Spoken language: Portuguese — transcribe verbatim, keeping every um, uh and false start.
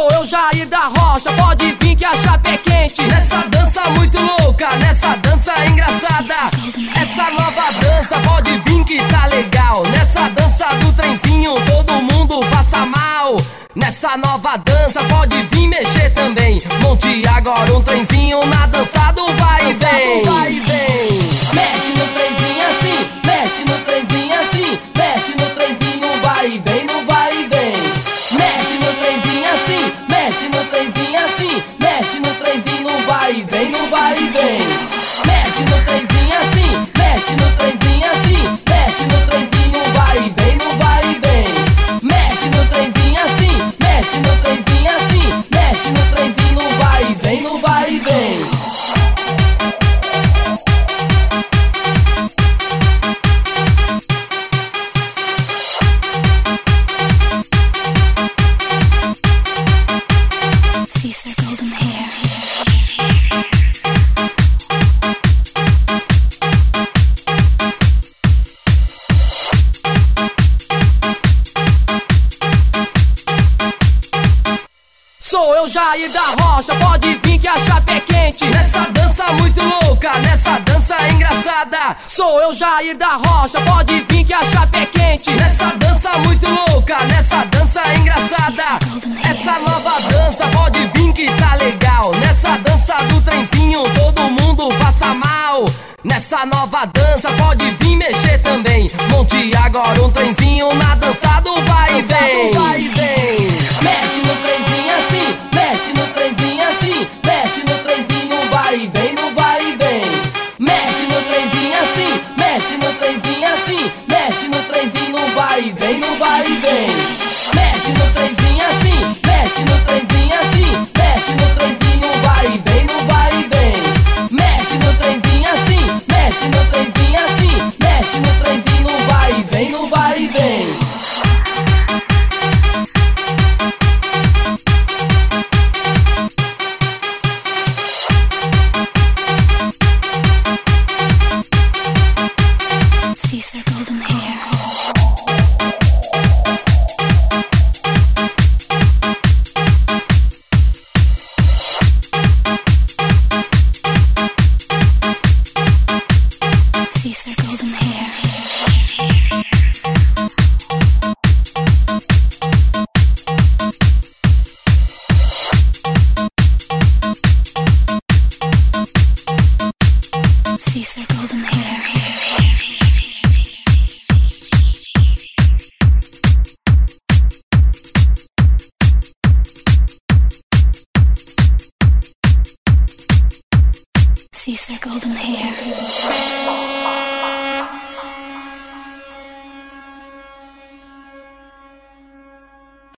Sou eu, Jair da Rocha, pode vir que a chapa é quente. Nessa dança muito louca, nessa dança engraçada. Essa nova dança pode vir que tá legal. Nessa dança do trenzinho todo mundo passa mal. Nessa nova dança pode vir mexer também. Monte agora um trenzinho na dança do vai e vem. Mexe no trenzinho assim, mexe no trenzinho assim, mexe no trenzinho vai e vem, no vai e vem. Mexe no trenzinho assim, mexe no trenzinho assim, mexe no trenzinho no vai e vem, no vai e vem. Mexe no trenzinho assim, mexe no trenzinho assim, mexe no trenzinho vai e vem, no vai e vem. Mexe no trenzinho assim, mexe no trenzinho assim, mexe no trenzinho no vai e vem, no vai e vem. Sou eu, Jair da Rocha, pode vir que a chapa é quente. Nessa dança muito louca, nessa dança engraçada. Sou eu, Jair da Rocha, pode vir que a chapa é quente. Nessa dança muito louca, nessa dança engraçada. Essa nova dança pode vir que tá legal. Nessa dança do trenzinho todo mundo passa mal. Nessa nova dança pode vir mexer também. Monte agora um trenzinho na dança do vai e vem. Mexe no trenzinho assim, mexe no trenzinho assim, mexe no trenzinho vai e vem, no vai e vem. Mexe no trenzinho assim, mexe no trenzinho assim, mexe no trenzinho no vai e vem, no vai e vem. Mexe no trenzinho assim, mexe no trenzinho assim, mexe no trenzinho vai e vem, no vai e vem. Mexe no trenzinho assim, mexe no trenzinho assim, mexe no trenzinho no vai e vem, no vai e vem. Caesar golden hair.